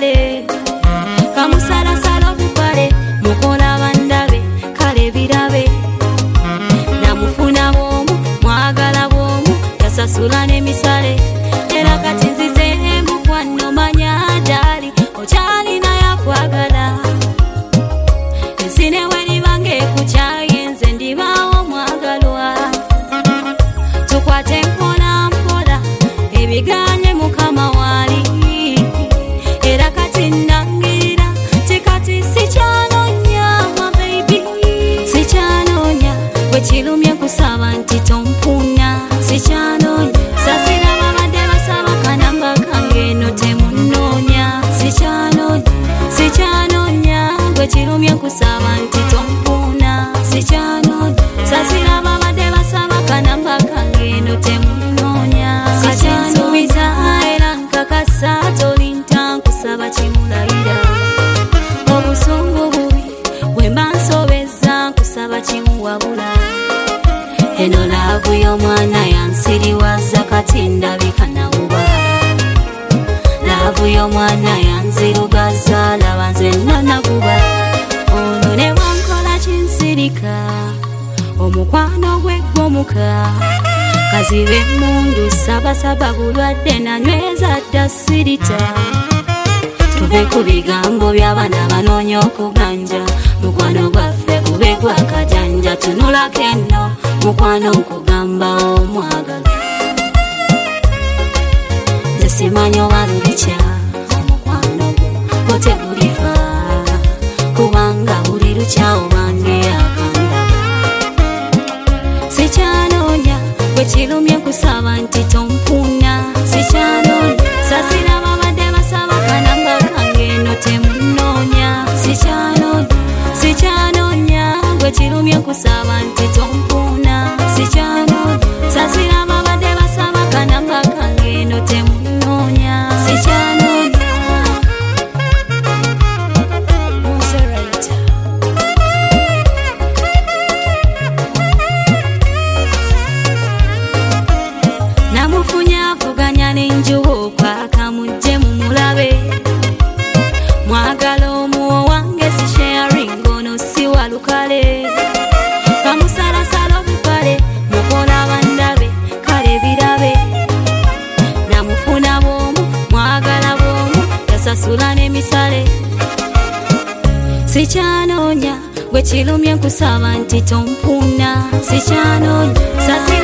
emisale kamusalasala obupale mukola bandabe kale birabe namufuna bwomu mwagala bwomu yasasula n'emisale era kati nzize mukwano manya dali okyalina yakwagala ensine weribange ekukyaye nze ndibaawo mwagalwa tukwate mpola mpola ebiganye mukama wali era kati nangirira tikati sikyanonya my baby sikyanonya bwekirumye nkusaba nti tompuna sikyanonya sasira babadde basaba kanamba kange eno temunonya sikyanonya sikyanonya bwekirumye nkusaba nti tompuna sikyanonya sasira babadde basaba kanamba kange eno temunonya sikyansubiza era nkakasa tolinta nkusaba kimulayira obusungu bubi bwemba nsobeza nkusaba kimuwabula eno laavu y'omwana yansiriwaza kati ndabika nawuba laavu y'omwana yanzirugaza laba nze nanaguba ono ne bwankola kinsirika omukwano gwe gwomuka kazibe mundu sabasaba bulwadde nanyweza dda sirita tuve ku bigambo by'abaana banoonya okuganja mukwano gwaffe gube gwakajanja tunulako eno mukwano nkugamba omwagala nze simanyi oba lulikya omukwano gwo tegulifa kubanga buli lukya obange akandaba sikyanonya bwekirumye nkusaba nti tompuna sikyanonya sasira babadde basaba kanamba kange eno temunonya sikyanonya sikyanonya bwekirumye nkusaba nti tompuna sikyanonya sasira babadde basaba kanamba kange eno temunonya sikyanonya namufunya avuganya n'enjuba okwaka mujje mumulabe mwagala omuwo wange si sharing ono si walukale kamusalasala obupale mukola bandabe kale birabe namufuna bwomu mwagala bwomu yasasula n'emisale sikyanonya gwe kirumye nkusaba nti tompuna sikyanonya sasira